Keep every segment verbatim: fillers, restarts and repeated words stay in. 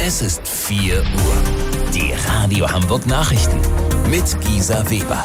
Es ist vier Uhr. Die Radio Hamburg Nachrichten mit Gisa Weber.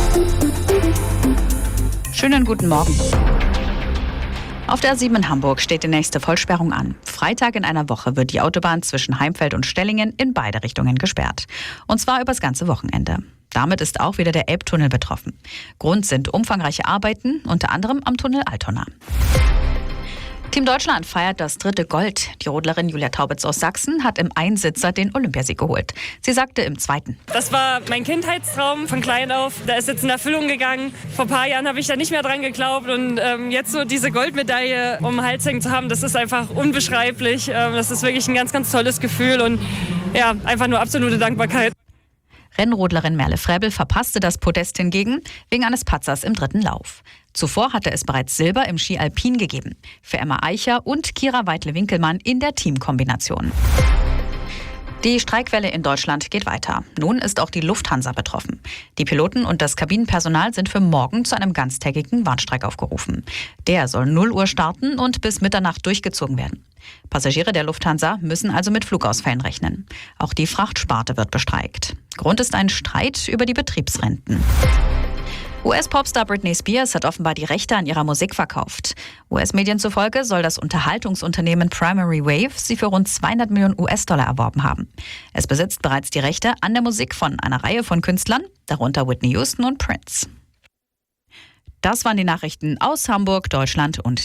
Schönen guten Morgen. Auf der A sieben in Hamburg steht die nächste Vollsperrung an. Freitag in einer Woche wird die Autobahn zwischen Heimfeld und Stellingen in beide Richtungen gesperrt. Und zwar übers ganze Wochenende. Damit ist auch wieder der Elbtunnel betroffen. Grund sind umfangreiche Arbeiten, unter anderem am Tunnel Altona. Team Deutschland feiert das dritte Gold. Die Rodlerin Julia Taubitz aus Sachsen hat im Einsitzer den Olympiasieg geholt. Sie sagte im zweiten: Das war mein Kindheitstraum von klein auf. Da ist jetzt in Erfüllung gegangen. Vor ein paar Jahren habe ich da nicht mehr dran geglaubt. Und ähm, jetzt so diese Goldmedaille um den Hals hängen zu haben, das ist einfach unbeschreiblich. Ähm, das ist wirklich ein ganz, ganz tolles Gefühl. Und ja, einfach nur absolute Dankbarkeit. Rennrodlerin Merle Fräbel verpasste das Podest hingegen wegen eines Patzers im dritten Lauf. Zuvor hatte es bereits Silber im Ski Alpin gegeben. Für Emma Eicher und Kira Weidle-Winkelmann in der Teamkombination. Die Streikwelle in Deutschland geht weiter. Nun ist auch die Lufthansa betroffen. Die Piloten und das Kabinenpersonal sind für morgen zu einem ganztägigen Warnstreik aufgerufen. Der soll null Uhr starten und bis Mitternacht durchgezogen werden. Passagiere der Lufthansa müssen also mit Flugausfällen rechnen. Auch die Frachtsparte wird bestreikt. Grund ist ein Streit über die Betriebsrenten. U S-Popstar Britney Spears hat offenbar die Rechte an ihrer Musik verkauft. U S-Medien zufolge soll das Unterhaltungsunternehmen Primary Wave sie für rund zweihundert Millionen U S-Dollar erworben haben. Es besitzt bereits die Rechte an der Musik von einer Reihe von Künstlern, darunter Whitney Houston und Prince. Das waren die Nachrichten aus Hamburg, Deutschland und